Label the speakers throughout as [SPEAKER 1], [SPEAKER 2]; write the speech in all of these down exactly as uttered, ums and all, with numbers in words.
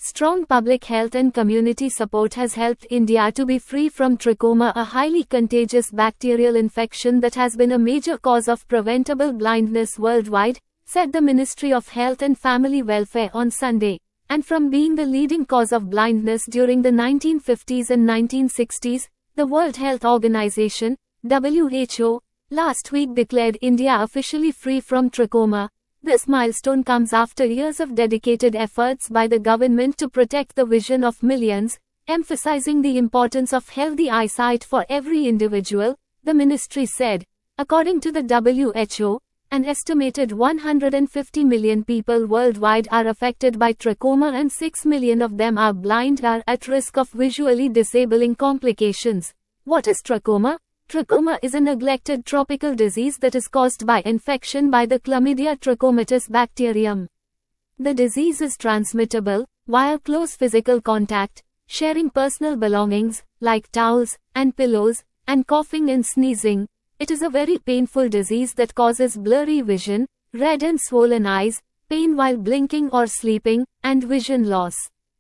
[SPEAKER 1] Strong public health and community support has helped India to be free from trachoma, a highly contagious bacterial infection that has been a major cause of preventable blindness worldwide, said the Ministry of Health and Family Welfare on Sunday, and from being the leading cause of blindness during the nineteen fifties and nineteen sixties, the World Health Organization, W H O, last week declared India officially free from trachoma. This milestone comes after years of dedicated efforts by the government to protect the vision of millions, emphasizing the importance of healthy eyesight for every individual, the ministry said. According to the W H O, an estimated one hundred fifty million people worldwide are affected by trachoma and six million of them are blind or at risk of visually disabling complications. What is trachoma? Trachoma is a neglected tropical disease that is caused by infection by the Chlamydia trachomatis bacterium. The disease is transmittable via close physical contact, sharing personal belongings, like towels and pillows, and coughing and sneezing. It is a very painful disease that causes blurry vision, red and swollen eyes, pain while blinking or sleeping, and vision loss.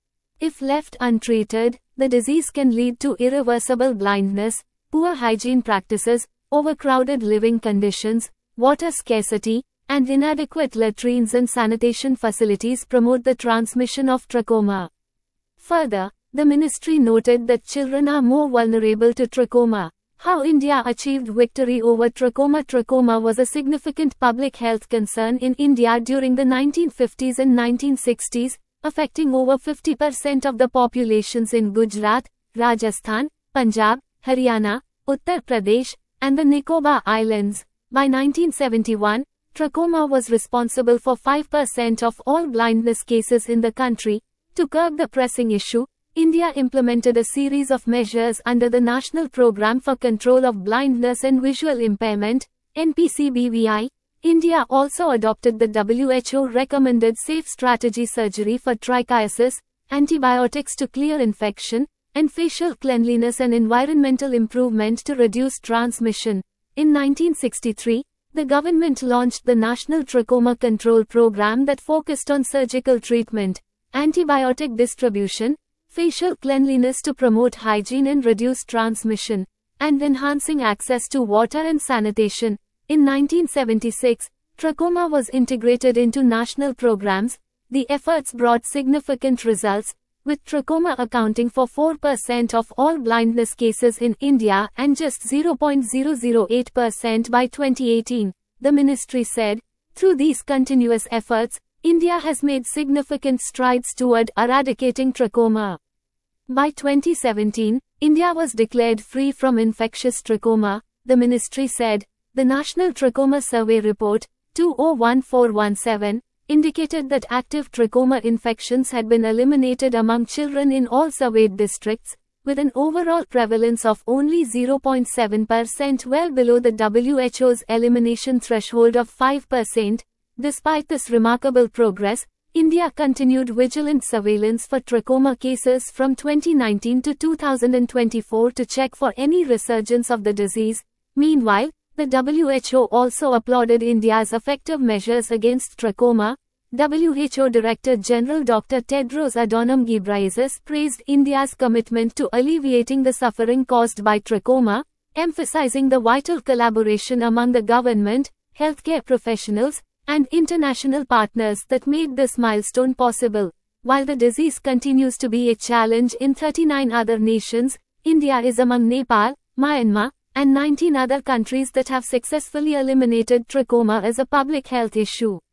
[SPEAKER 1] If left untreated, the disease can lead to irreversible blindness. Poor hygiene practices, overcrowded living conditions, water scarcity, and inadequate latrines and sanitation facilities promote the transmission of trachoma. Further, the ministry noted that children are more vulnerable to trachoma. How India achieved victory over trachoma. Trachoma was a significant public health concern in India during the nineteen fifties and nineteen sixties, affecting over fifty percent of the populations in Gujarat, Rajasthan, Punjab, Haryana, Uttar Pradesh, and the Nicobar Islands. By nineteen seventy-one, trachoma was responsible for five percent of all blindness cases in the country. To curb the pressing issue, India implemented a series of measures under the National Programme for Control of Blindness and Visual Impairment, N P C B V I. India also adopted the W H O recommended safe strategy surgery for trichiasis, antibiotics to clear infection, and facial cleanliness and environmental improvement to reduce transmission. In nineteen sixty-three, the government launched the National Trachoma Control Program that focused on surgical treatment, antibiotic distribution, facial cleanliness to promote hygiene and reduce transmission, and enhancing access to water and sanitation. In nineteen seventy-six, trachoma was integrated into national programs. The efforts brought significant results, with trachoma accounting for four percent of all blindness cases in India and just zero point zero zero eight percent by twenty eighteen, the ministry said. Through these continuous efforts, India has made significant strides toward eradicating trachoma. By twenty seventeen, India was declared free from infectious trachoma, the ministry said. The National Trachoma Survey Report, two oh one four one seven, indicated that active trachoma infections had been eliminated among children in all surveyed districts, with an overall prevalence of only zero point seven percent, well below the W H O's elimination threshold of five percent. Despite this remarkable progress, India continued vigilant surveillance for trachoma cases from twenty nineteen to two thousand twenty-four to check for any resurgence of the disease. Meanwhile, the W H O also applauded India's effective measures against trachoma. W H O Director General Doctor Tedros Adhanom Ghebreyesus praised India's commitment to alleviating the suffering caused by trachoma, emphasizing the vital collaboration among the government, healthcare professionals, and international partners that made this milestone possible. While the disease continues to be a challenge in thirty-nine other nations, India is among Nepal, Myanmar, and nineteen other countries that have successfully eliminated trachoma as a public health issue.